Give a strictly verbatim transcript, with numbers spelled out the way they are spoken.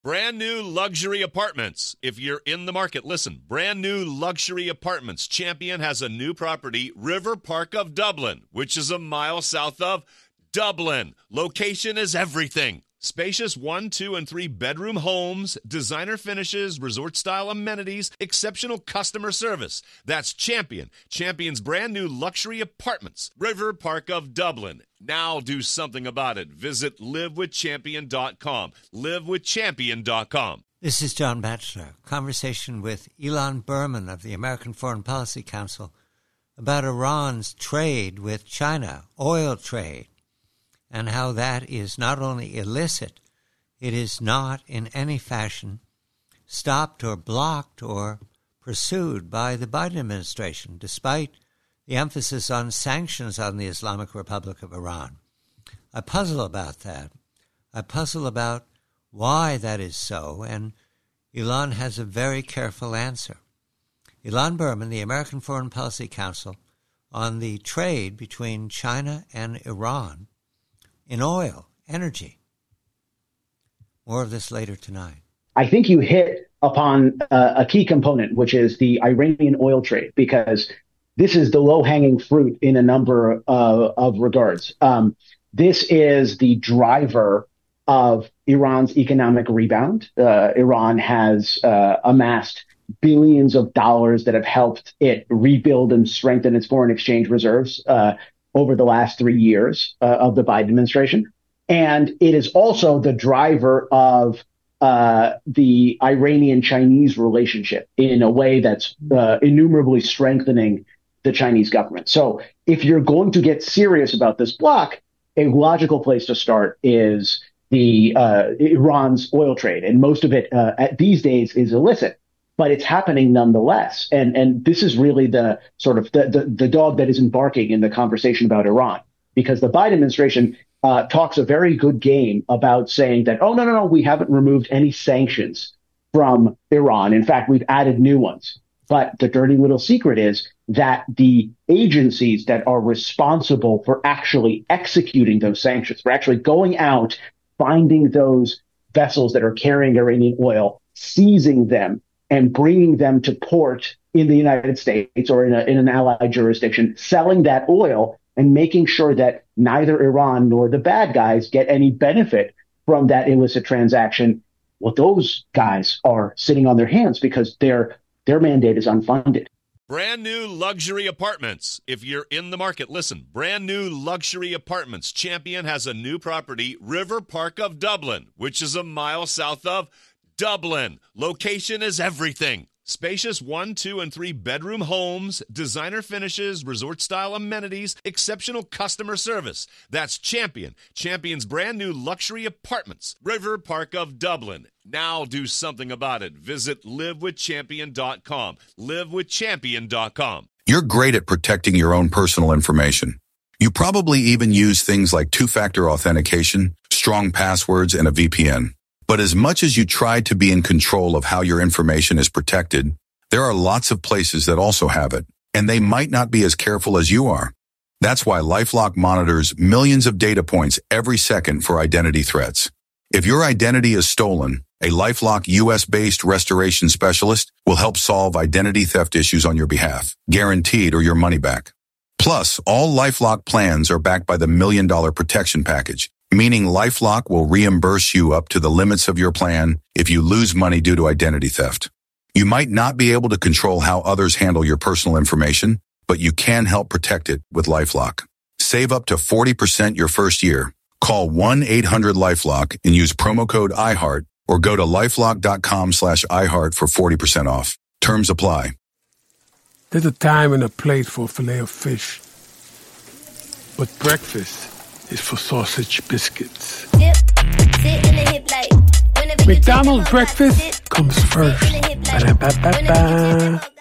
Brand new luxury apartments. If you're in the market, listen. Brand new luxury apartments. Champion has a new property, River Park of Dublin, which is a mile south of Dublin. Location is everything. Spacious one, two, and three bedroom homes, designer finishes, resort-style amenities, exceptional customer service. That's Champion. Champion's brand new luxury apartments, River Park of Dublin. Now do something about it. Visit live with champion dot com. live with champion dot com. This is John Batchelor. Conversation with Ilan Berman of the American Foreign Policy Council about Iran's trade with China, oil trade, and how that is not only illicit, it is not in any fashion stopped or blocked or pursued by the Biden administration, despite the emphasis on sanctions on the Islamic Republic of Iran. I puzzle about that. I puzzle about why that is so, and Ilan has a very careful answer. Ilan Berman, the American Foreign Policy Council, on the trade between China and Iran in oil, energy. More of this later tonight. I think you hit upon uh, a key component, which is the Iranian oil trade, because this is the low-hanging fruit in a number uh, of regards. Um, this is the driver of Iran's economic rebound. Uh, Iran has uh, amassed billions of dollars that have helped it rebuild and strengthen its foreign exchange reserves uh, over the last three years uh, of the Biden administration. And it is also the driver of uh, the Iranian-Chinese relationship in a way that's uh, innumerably strengthening the Chinese government. So if you're going to get serious about this bloc, a logical place to start is the uh, Iran's oil trade. And most of it uh, at these days is illicit, but it's happening nonetheless. And and this is really the sort of the, the, the dog that isn't barking in the conversation about Iran, because the Biden administration uh, talks a very good game about saying that, oh, no, no, no, we haven't removed any sanctions from Iran. In fact, we've added new ones. But the dirty little secret is that the agencies that are responsible for actually executing those sanctions, for actually going out, finding those vessels that are carrying Iranian oil, seizing them, and bringing them to port in the United States or in, a, in an allied jurisdiction, selling that oil and making sure that neither Iran nor the bad guys get any benefit from that illicit transaction. Well, those guys are sitting on their hands because their their mandate is unfunded. Brand new luxury apartments. If you're in the market, listen. Brand new luxury apartments. Champion has a new property, River Park of Dublin, which is a mile south of Dublin. Location is everything. Spacious one, two, and three bedroom homes, designer finishes, resort-style amenities, exceptional customer service. That's Champion. Champion's brand new luxury apartments, River Park of Dublin. Now do something about it. Visit live with champion dot com. live with champion dot com. You're great at protecting your own personal information. You probably even use things like two-factor authentication, strong passwords, and a V P N. But as much as you try to be in control of how your information is protected, there are lots of places that also have it, and they might not be as careful as you are. That's why LifeLock monitors millions of data points every second for identity threats. If your identity is stolen, a LifeLock U S-based restoration specialist will help solve identity theft issues on your behalf, guaranteed or your money back. Plus, all LifeLock plans are backed by the Million Dollar Protection Package, meaning LifeLock will reimburse you up to the limits of your plan if you lose money due to identity theft. You might not be able to control how others handle your personal information, but you can help protect it with LifeLock. Save up to forty percent your first year. Call one eight hundred LifeLock and use promo code iHeart or go to lifelock.com slash iHeart for forty percent off. Terms apply. There's a time and a place for filet of fish, but breakfast is for sausage biscuits. Dip, sit in the hip like, McDonald's breakfast comes first. Ba-da-ba-ba-ba.